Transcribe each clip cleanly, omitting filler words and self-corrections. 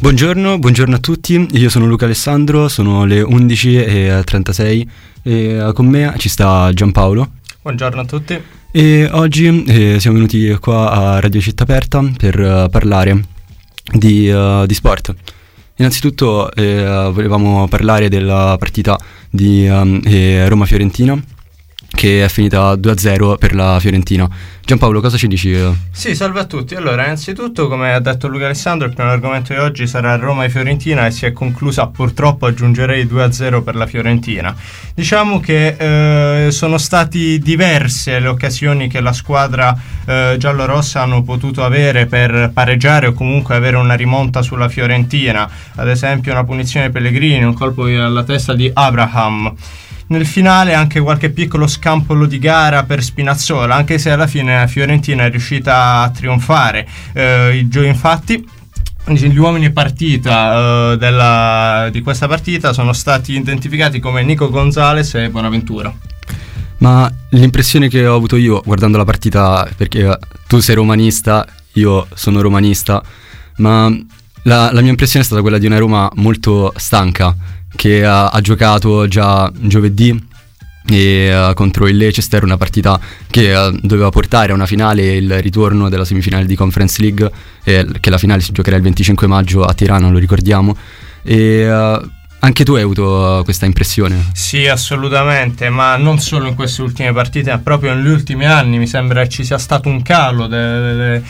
Buongiorno a tutti, io sono Luca Alessandro, sono le 11:36 e con me ci sta Giampaolo. Buongiorno a tutti. E oggi siamo venuti qua a Radio Città Aperta per parlare di sport. Innanzitutto volevamo parlare della partita di Roma-Fiorentina, che è finita 2-0 per la Fiorentina. Giampaolo, cosa ci dici? Sì, salve a tutti. Allora, innanzitutto, come ha detto Luca Alessandro, il primo argomento di oggi sarà Roma e Fiorentina, e si è conclusa, purtroppo aggiungerei, 2-0 per la Fiorentina. Diciamo che sono stati diverse le occasioni che la squadra giallorossa hanno potuto avere per pareggiare o comunque avere una rimonta sulla Fiorentina. Ad esempio una punizione Pellegrini, un colpo alla testa di Abraham. Nel finale anche qualche piccolo scampolo di gara per Spinazzola, anche se alla fine la Fiorentina è riuscita a trionfare. Infatti gli uomini partita di questa partita sono stati identificati come Nico Gonzalez e Bonaventura. Ma l'impressione che ho avuto io guardando la partita, perché tu sei romanista, io sono romanista, ma la mia impressione è stata quella di una Roma molto stanca, che ha giocato già giovedì contro il Leicester, una partita che doveva portare a una finale, il ritorno della semifinale di Conference League, che la finale si giocherà il 25 maggio a Tirana, lo ricordiamo. Anche tu hai avuto questa impressione? Sì, assolutamente, ma non solo in queste ultime partite, ma proprio negli ultimi anni mi sembra ci sia stato un calo del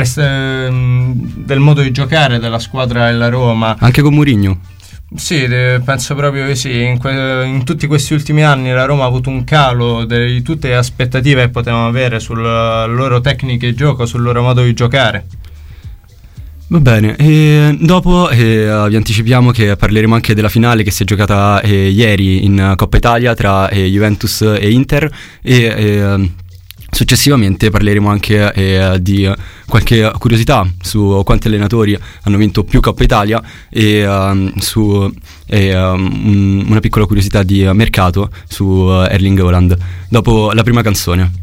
modo di giocare della squadra della Roma. Anche con Mourinho? Sì, penso proprio che sì. In tutti questi ultimi anni la Roma ha avuto un calo di tutte le aspettative che potevamo avere sulle loro tecniche di gioco, sul loro modo di giocare. Va bene, e dopo vi anticipiamo che parleremo anche della finale che si è giocata ieri in Coppa Italia tra Juventus e Inter, e successivamente parleremo anche di qualche curiosità su quanti allenatori hanno vinto più Coppa Italia e su una piccola curiosità di mercato su Erling Haaland, dopo la prima canzone.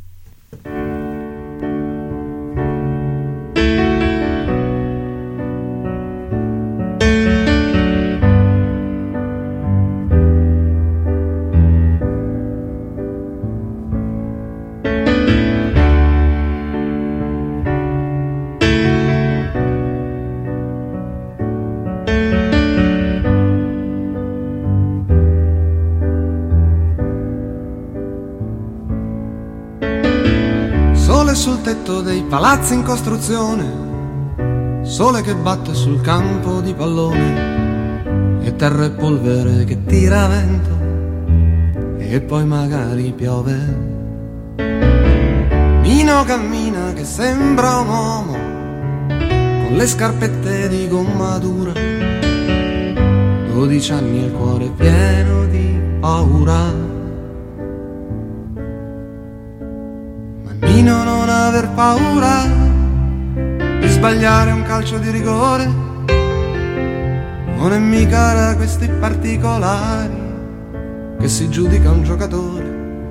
Sul tetto dei palazzi in costruzione, sole che batte sul campo di pallone, e terra e polvere che tira vento, e poi magari piove. Nino cammina che sembra un uomo, con le scarpette di gomma dura, 12 anni e il cuore pieno di paura. Nino, non aver paura di sbagliare un calcio di rigore, non è mica da questi particolari che si giudica un giocatore.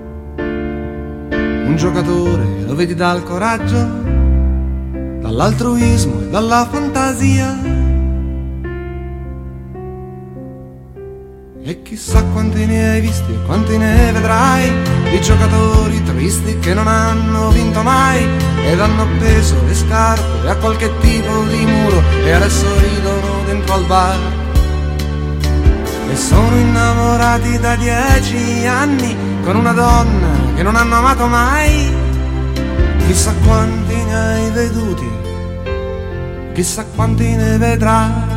Un giocatore lo vedi dal coraggio, dall'altruismo e dalla fantasia, e chissà quanti ne hai visti e quanti ne vedrai, di giocatori tristi che non hanno vinto mai ed hanno appeso le scarpe a qualche tipo di muro e adesso ridono dentro al bar. E sono innamorati da 10 anni con una donna che non hanno amato mai. Chissà quanti ne hai veduti, chissà quanti ne vedrai.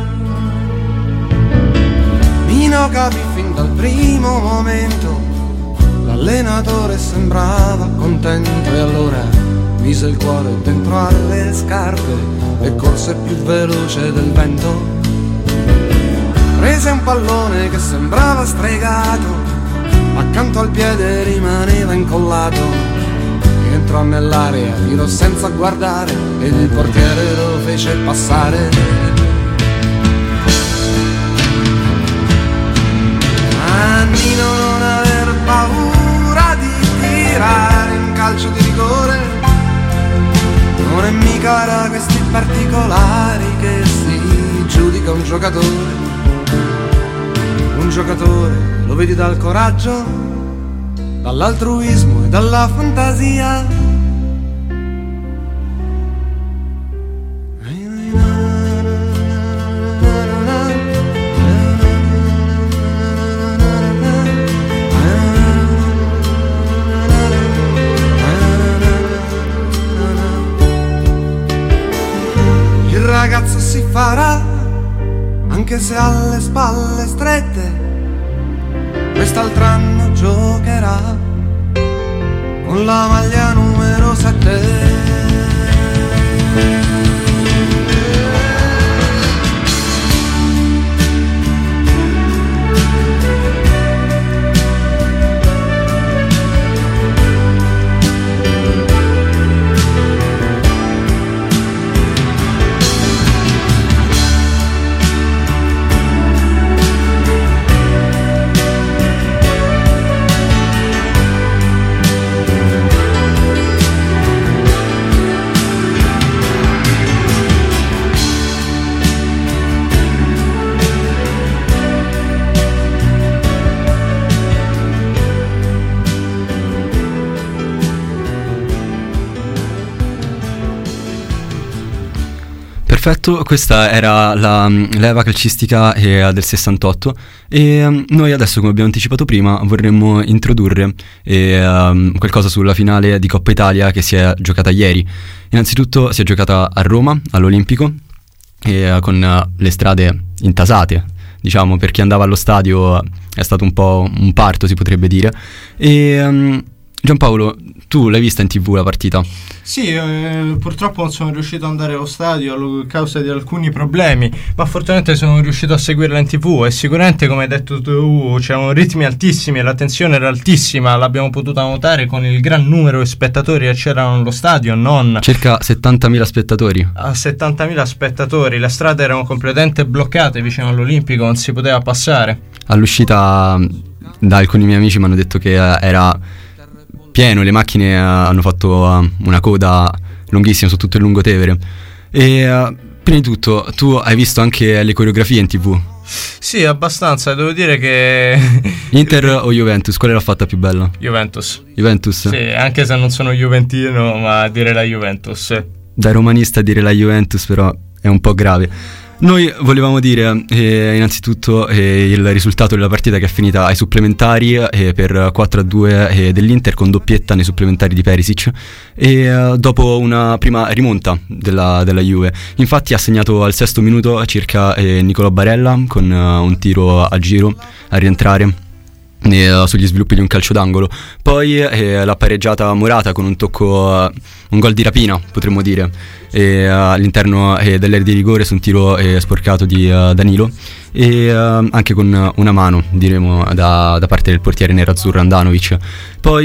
Nino capì fin dal primo momento, l'allenatore sembrava contento e allora mise il cuore dentro alle scarpe e corse più veloce del vento. Prese un pallone che sembrava stregato, accanto al piede rimaneva incollato, entrò nell'area, tirò senza guardare ed il portiere lo fece passare. Nino, non aver paura di tirare un calcio di rigore, non è mica da questi particolari che si giudica un giocatore lo vedi dal coraggio, dall'altruismo e dalla fantasia. Il ragazzo si farà anche se ha le spalle strette, quest'altro anno giocherà con la maglia numero 7. Perfetto, questa era la leva calcistica del 68 e noi adesso, come abbiamo anticipato prima, vorremmo introdurre qualcosa sulla finale di Coppa Italia che si è giocata ieri. Innanzitutto si è giocata a Roma, all'Olimpico, con le strade intasate, diciamo, per chi andava allo stadio è stato un po' un parto, si potrebbe dire. E Giampaolo, tu l'hai vista in TV la partita? Sì, purtroppo non sono riuscito ad andare allo stadio a causa di alcuni problemi, ma fortunatamente sono riuscito a seguirla in TV e sicuramente, come hai detto tu, c'erano ritmi altissimi e la tensione era altissima, l'abbiamo potuta notare con il gran numero di spettatori che c'erano allo stadio, non... Circa 70.000 spettatori. A 70.000 spettatori, le strade erano completamente bloccate vicino all'Olimpico, non si poteva passare. All'uscita da alcuni miei amici mi hanno detto che era pieno, le macchine hanno fatto una coda lunghissima su tutto il Lungotevere. E prima di tutto, tu hai visto anche le coreografie in TV? Sì, abbastanza, devo dire che... Inter o Juventus, qual è la fatta più bella? Juventus. Juventus? Sì, anche se non sono juventino, ma dire la Juventus. Da romanista dire la Juventus però è un po' grave. Noi volevamo dire innanzitutto il risultato della partita, che è finita ai supplementari per 4-2 dell'Inter, con doppietta nei supplementari di Perisic, e dopo una prima rimonta della Juve. Infatti ha segnato al 6° minuto circa Nicolò Barella con un tiro a giro a rientrare sugli sviluppi di un calcio d'angolo. Poi l'ha pareggiata Morata con un tocco, un gol di rapina potremmo dire, all'interno dell'area di rigore su un tiro sporcato di Danilo, e anche con una mano, diremo, da parte del portiere nerazzurro Andanovic. Poi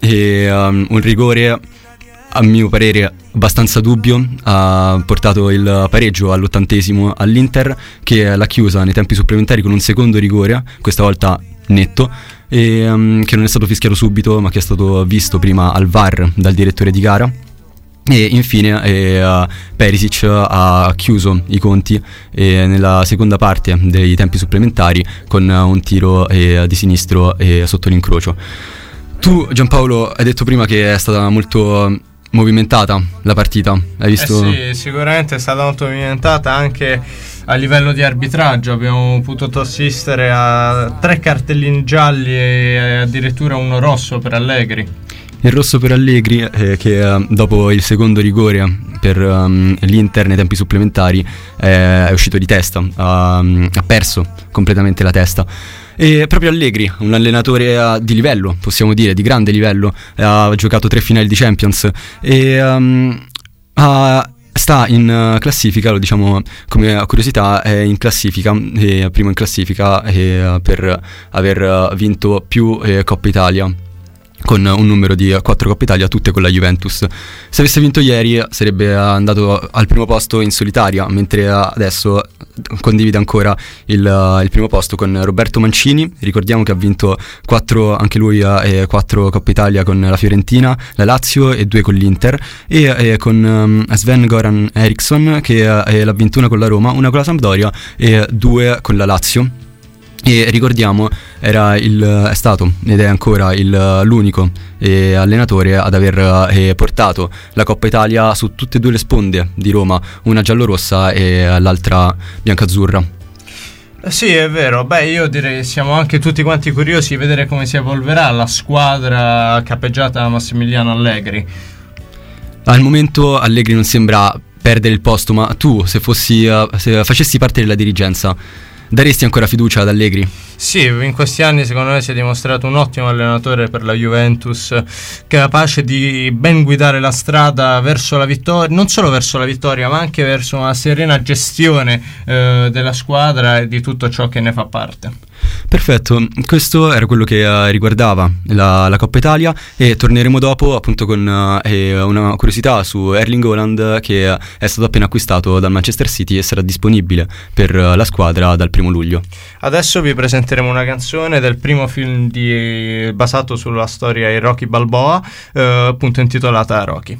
un rigore, a mio parere abbastanza dubbio, ha portato il pareggio all'80° all'Inter, che l'ha chiusa nei tempi supplementari con un secondo rigore, questa volta netto, che non è stato fischiato subito, ma che è stato visto prima al VAR dal direttore di gara. E infine Perisic ha chiuso i conti nella seconda parte dei tempi supplementari con un tiro di sinistro sotto l'incrocio. Tu, Giampaolo, hai detto prima che è stata molto movimentata la partita, hai visto? Sì, sicuramente è stata molto movimentata anche a livello di arbitraggio. Abbiamo potuto assistere a 3 cartellini gialli e addirittura uno rosso per Allegri. Il rosso per Allegri, che dopo il secondo rigore per l'Inter nei tempi supplementari è uscito di testa, ha perso completamente la testa. E proprio Allegri, un allenatore di livello, possiamo dire, di grande livello, ha giocato 3 finali di Champions e sta in classifica, lo diciamo come curiosità, è in classifica, primo in classifica per aver vinto più Coppa Italia con un numero di 4 Coppe Italia, tutte con la Juventus. Se avesse vinto ieri sarebbe andato al primo posto in solitaria, mentre adesso condivide ancora il primo posto con Roberto Mancini. Ricordiamo che ha vinto 4 anche lui, 4 Coppe Italia con la Fiorentina, la Lazio e 2 con l'Inter, e con Sven-Goran Eriksson che l'ha vinto una con la Roma, una con la Sampdoria e 2 con la Lazio. E ricordiamo è stato ed è ancora l'unico allenatore ad aver portato la Coppa Italia su tutte e 2 le sponde di Roma, una giallorossa e l'altra biancazzurra. Sì, è vero. Beh, io direi che siamo anche tutti quanti curiosi di vedere come si evolverà la squadra capeggiata da Massimiliano Allegri. Al momento Allegri non sembra perdere il posto, ma tu se facessi parte della dirigenza, daresti ancora fiducia ad Allegri? Sì, in questi anni secondo me si è dimostrato un ottimo allenatore per la Juventus, capace di ben guidare la strada verso la vittoria, non solo verso la vittoria ma anche verso una serena gestione della squadra e di tutto ciò che ne fa parte. Perfetto, questo era quello che riguardava la Coppa Italia, e torneremo dopo appunto con una curiosità su Erling Haaland, che è stato appena acquistato dal Manchester City e sarà disponibile per la squadra dal 1 luglio. Adesso vi presenteremo una canzone del primo film basato sulla storia di Rocky Balboa, appunto intitolata Rocky.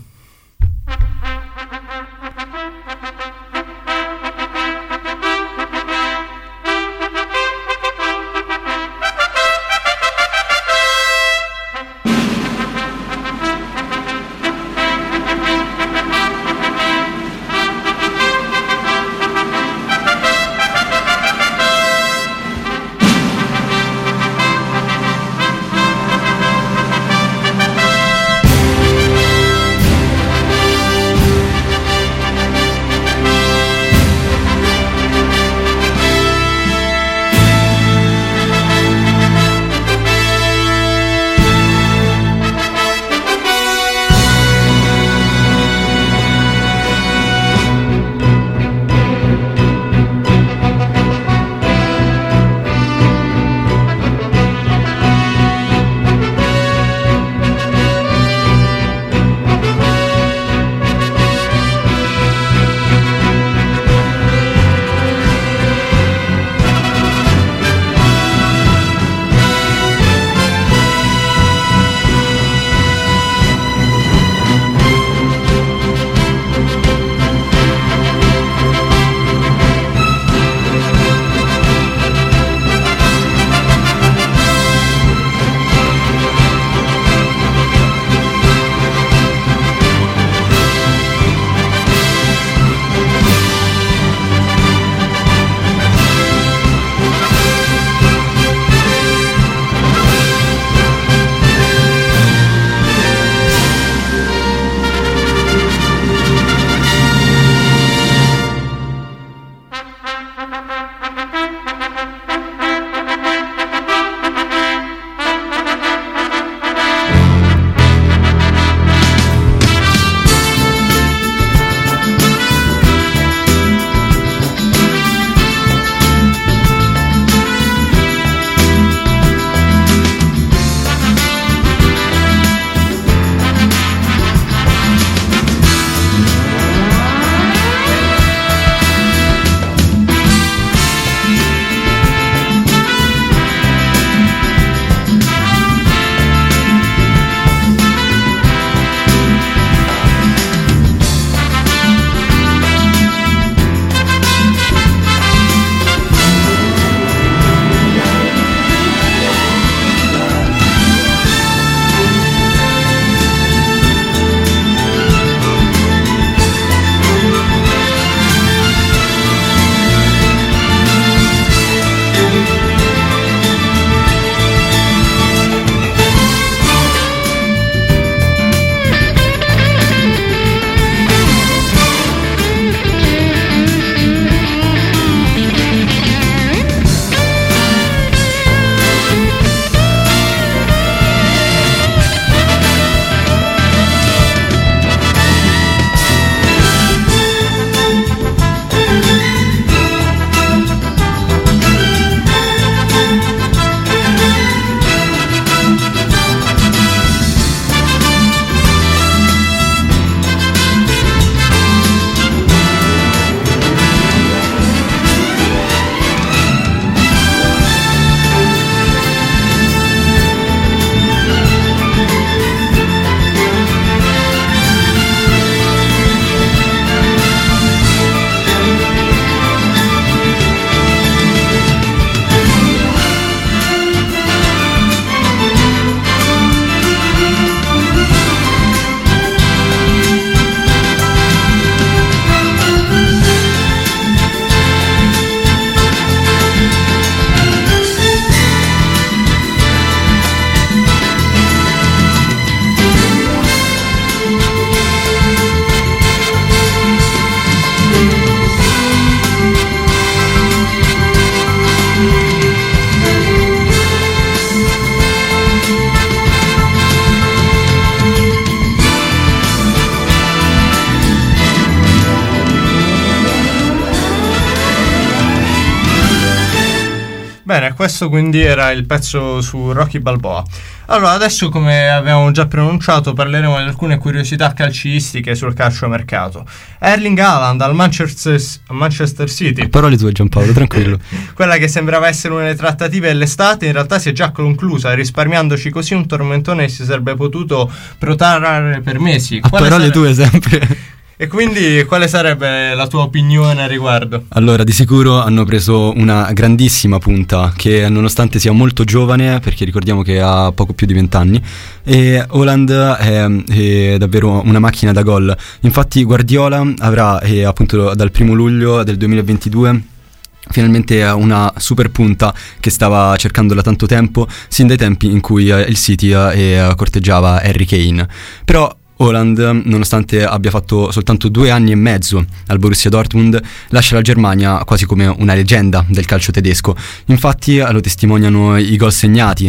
Bene, questo quindi era il pezzo su Rocky Balboa. Allora, adesso, come avevamo già preannunciato, parleremo di alcune curiosità calcistiche sul calciomercato. Erling Haaland al Manchester City. Parole tue, Giampaolo, tranquillo. Quella che sembrava essere una delle trattative dell'estate in realtà si è già conclusa, risparmiandoci così un tormentone che si sarebbe potuto protrarre per mesi. A parole tue sempre. E quindi quale sarebbe la tua opinione a riguardo? Allora, di sicuro hanno preso una grandissima punta che, nonostante sia molto giovane, perché ricordiamo che ha poco più di 20 anni, e Haaland è davvero una macchina da gol. Infatti Guardiola avrà appunto dal 1 luglio del 2022 finalmente una super punta che stava cercando da tanto tempo, sin dai tempi in cui il City corteggiava Harry Kane. Però Haaland, nonostante abbia fatto soltanto 2 anni e mezzo al Borussia Dortmund, lascia la Germania quasi come una leggenda del calcio tedesco. Infatti lo testimoniano i gol segnati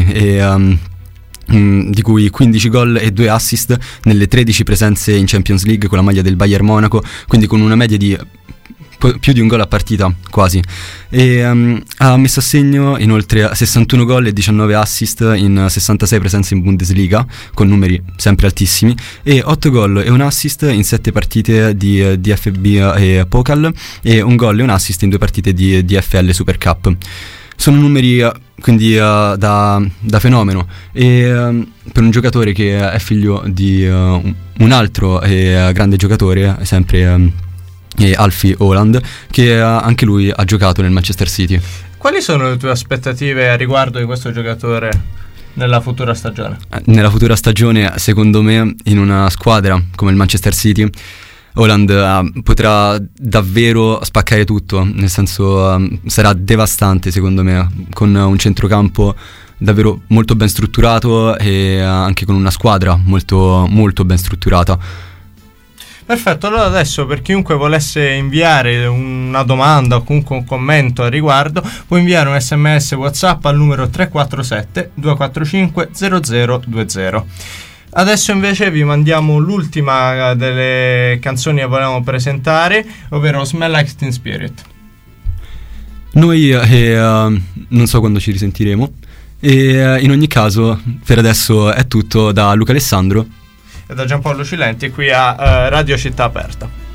di cui 15 gol e 2 assist nelle 13 presenze in Champions League con la maglia del Bayern Monaco, quindi con una media di più di un gol a partita quasi, e ha messo a segno inoltre 61 gol e 19 assist in 66 presenze in Bundesliga, con numeri sempre altissimi, e 8 gol e un assist in 7 partite di DFB e Pokal, e un gol e un assist in 2 partite di DFL Super Cup. Sono numeri quindi da fenomeno, e per un giocatore che è figlio di un altro grande giocatore, sempre Alfie Haaland, che anche lui ha giocato nel Manchester City. Quali sono le tue aspettative a riguardo di questo giocatore nella futura stagione? Nella futura stagione, secondo me, in una squadra come il Manchester City, Haaland potrà davvero spaccare tutto, nel senso sarà devastante secondo me, con un centrocampo davvero molto ben strutturato e anche con una squadra molto, molto ben strutturata. Perfetto, allora adesso per chiunque volesse inviare una domanda o comunque un commento a riguardo, può inviare un SMS WhatsApp al numero 347 245 0020. Adesso invece vi mandiamo l'ultima delle canzoni che volevamo presentare, ovvero Smell Like Teen Spirit. Noi non so quando ci risentiremo, e in ogni caso per adesso è tutto da Luca Alessandro e da Giampaolo Cilenti qui a Radio Città Aperta.